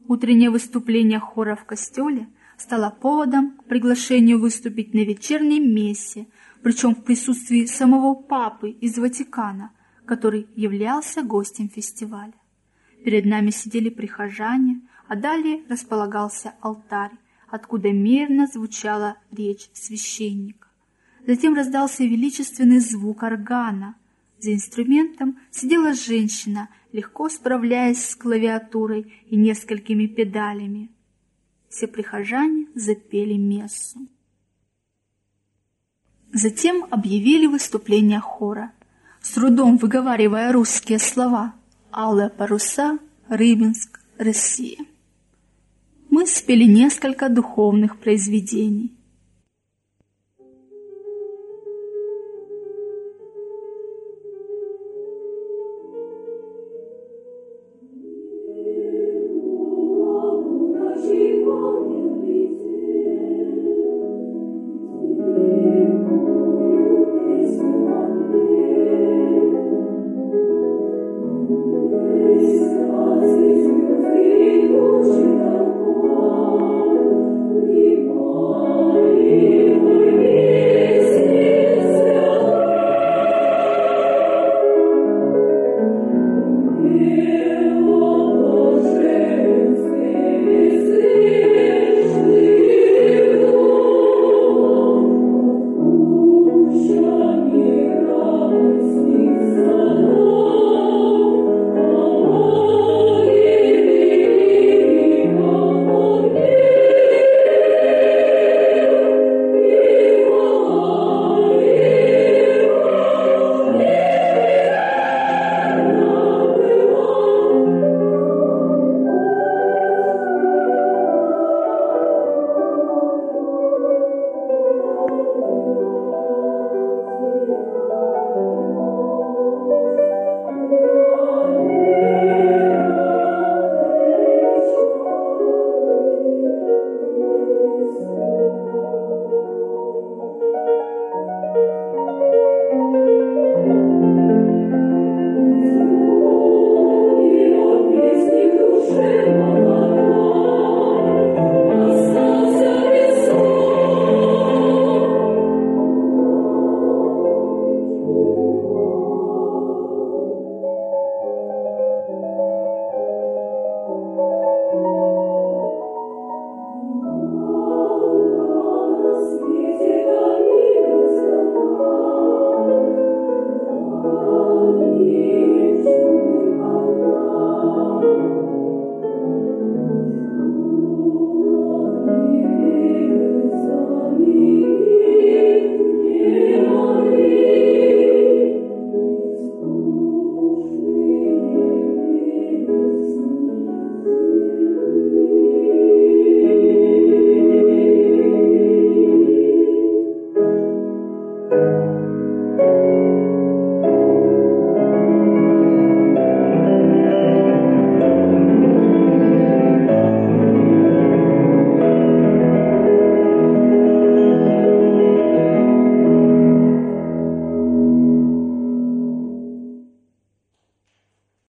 Утреннее выступление хора в костеле стало поводом к приглашению выступить на вечерней мессе, причем в присутствии самого папы из Ватикана, который являлся гостем фестиваля. Перед нами сидели прихожане, а далее располагался алтарь, откуда мирно звучала речь священника. Затем раздался величественный звук органа. За инструментом сидела женщина, легко справляясь с клавиатурой и несколькими педалями. Все прихожане запели мессу. Затем объявили выступление хора, с трудом выговаривая русские слова «Алые паруса, Рыбинск, Россия». Мы спели несколько духовных произведений.